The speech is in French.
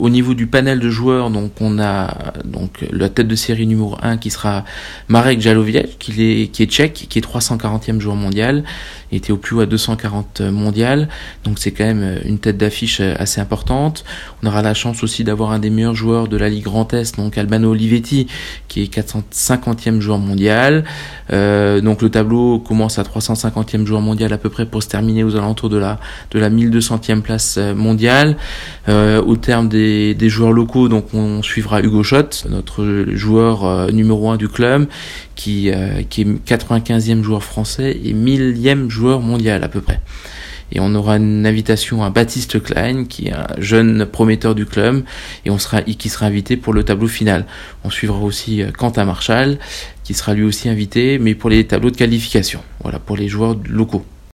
Au niveau du panel de joueurs, donc on a donc la tête de série numéro 1 qui sera Marek Jaloviec, qui est tchèque, qui est 340e joueur mondial, il était au plus haut à 240 mondial, donc c'est quand même une tête d'affiche assez importante. On aura la chance aussi d'avoir un des meilleurs joueurs de la Ligue Grand Est, donc Albano Olivetti, qui est 450e joueur mondial. Donc le tableau commence à 350e joueur mondial à peu près pour se terminer aux alentours de la 1200e place mondiale. Au terme des joueurs locaux, donc on suivra Hugo Schott, notre joueur numéro 1 du club, qui est 95e joueur français et 1000e joueur mondial à peu près. Et on aura une invitation à Baptiste Klein, qui est un jeune prometteur du club, et qui sera invité pour le tableau final. On suivra aussi Quentin Marchal, qui sera lui aussi invité, mais pour les tableaux de qualification. Voilà, pour les joueurs locaux.